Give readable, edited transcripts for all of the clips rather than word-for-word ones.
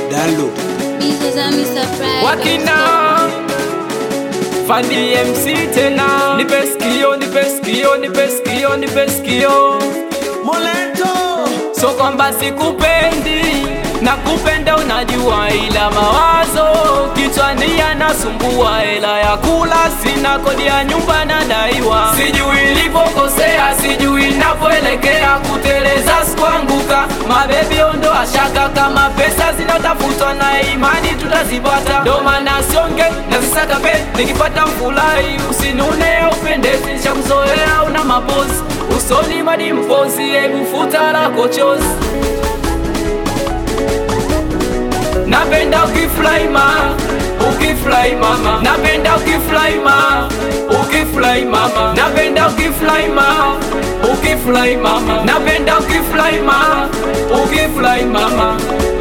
Download. Wakina Fandi MC tena. Nipe sikio, nipe sikio, nipe sikio, nipe sikio. Molento. So kwamba sikupendi, nakupenda unajua, ila mawazo kichwani yanasumbua. Hela ya kula sina, kodi ya nyumba nadaiwa. Sijui nilipokosea, sijui napoelekea, kuteleza sikuanguka. Mabebi ondoa shaka, kama pesa zinatafutwa na imani tutazipata. Ndo maana sionge nazisaka pe, nikipata mfurahi. Usinune upendezi, nishakuzoea una mapozi. Usoni madi mpozi, hebu futa lako chozi. Napenda ukifly ma, ukifly mama. Napenda ukifly ma, ukifly mama. Napenda ukifly ma, ukifly mama. Napenda ukifly ma, ukifly mama.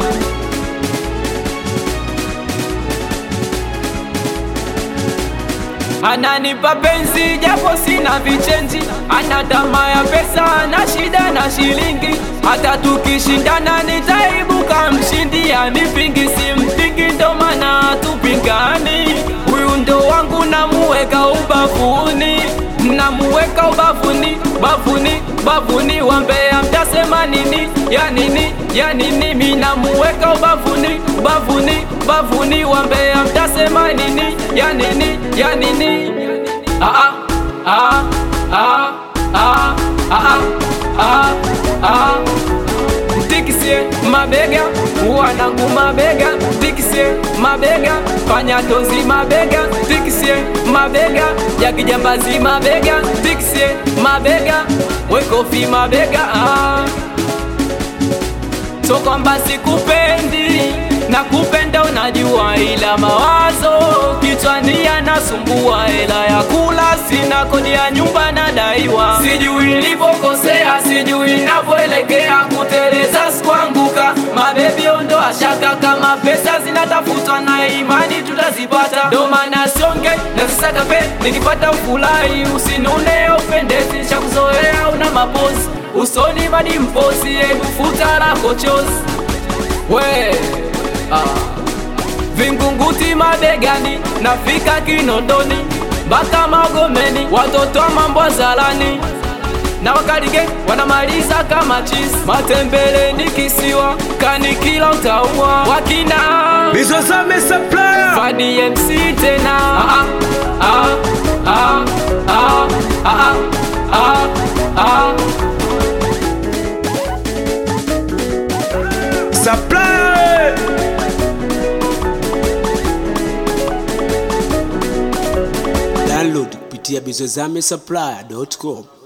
Ananipa penzi japo sina vichenji, ana tamaa ya pesa na shida na shilingi. Hata tukishindana nitaibuka mshindi, anipingi simpingi, ndo maana tupingani. Huyu ndo wangu namuweka ubavuni, namuweka ubavuni, bavuni, bavuni. Wambea mtasema nini, ya nini, ya nini. Mimi namuweka ubavuni, bavuni, bavuni. Wambea mtasema nini, ya nini, ya nini. Tikisie mabega, wanangu mabega. Tikisie mabega, fanya tozi mabega. Tikisie mabega, ya kijambazi mabega. Tikisie mabega, wekofi mabega. So kwamba sikupendi, nakupenda unajua, ila mawazo kichwani yanasumbua. Hela ya kula sina, kodi ya nyumba nadaiwa. Sijui nilipokosea, sijui napoelekea, kuteleza sikuanguka. Mabebi ondoa shaka, kama pesa zinatafutwa na imani tutazipata. Ndo maana sionge nazisaka pe, nikipata mfurahi. Usinune upendezi, nishakuzoea una mapozi. Usoni madi mpozi, hebu futa lako chozi. Vingunguti mabegani, nafika Kinondoni mpaka Magomeni. Watoto wa mambo zalani na wakalige wanamaliza kama cheese. Matembele ni kisiwa, kani kila utaua. Wakina Bizozame supplier. Fandi MC tena. Supplier. Download kupitia bizozame supplier.com.